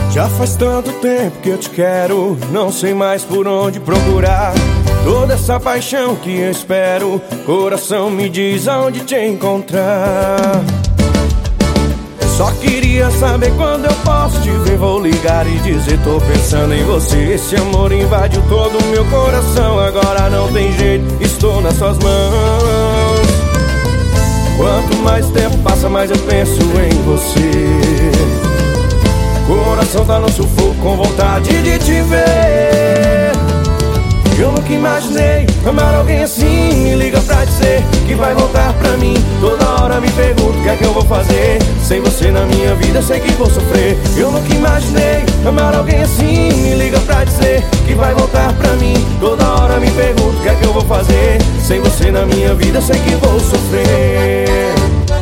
Já faz tanto tempo que eu te quero, não sei mais por onde procurar. Toda essa paixão que eu espero, coração me diz aonde te encontrar. Só queria saber quando eu posso te ver, vou ligar e dizer tô pensando em você. Esse amor invadiu todo o meu coração, agora não tem jeito, estou nas suas mãos. Quanto mais tempo passa, mais eu penso em você. Coração tá no sufoco, com vontade de te ver. Eu nunca imaginei amar alguém assim. Me liga pra dizer que vai voltar pra mim. Toda hora me pergunto o que é que eu vou fazer. Sem você na minha vida sei que vou sofrer. Eu nunca imaginei amar alguém assim. Me liga pra dizer que vai voltar pra mim. Toda hora me pergunto o que é que eu vou fazer. Sem você na minha vida sei que vou sofrer.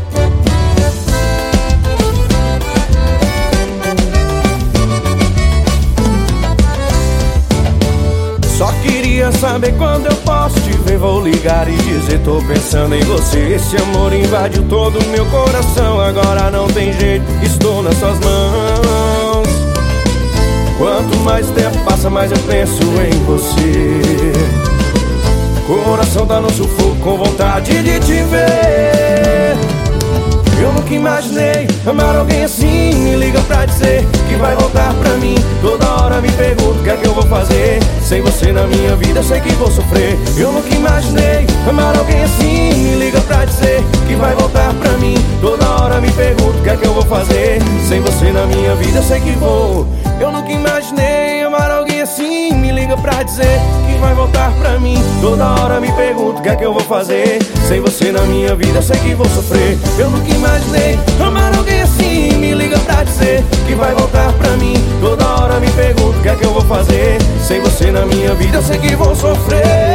Só queria saber quando eu posso te ver, vou ligar e dizer tô pensando em você. Esse amor invadiu todo o meu coração, agora não tem jeito, estou nas suas mãos. Quanto mais tempo passa, mais eu penso em você. Coração tá no sufoco, com vontade de te ver. Eu nunca imaginei amar alguém assim. Me liga pra dizer que vai voltar pra mim. Toda hora me pergunto o que é que eu vou fazer. Sem você na minha vida sei que vou sofrer. Eu nunca imaginei amar alguém assim. Me liga pra dizer que vai voltar pra mim. Toda hora me pergunto o que é que eu vou fazer. Sem você na minha vida sei que vou. Eu nunca imaginei amar alguém assim. Me liga pra dizer que vai voltar pra mim. Toda hora me pergunto o que é que eu vou fazer. Sem você na minha vida sei que vou sofrer. Eu nunca imaginei amar alguém assim. Me liga pra dizer que vai voltar pra mim. Toda hora me pergunto o que é que eu vou fazer. Sem você na minha vida sei que vou sofrer.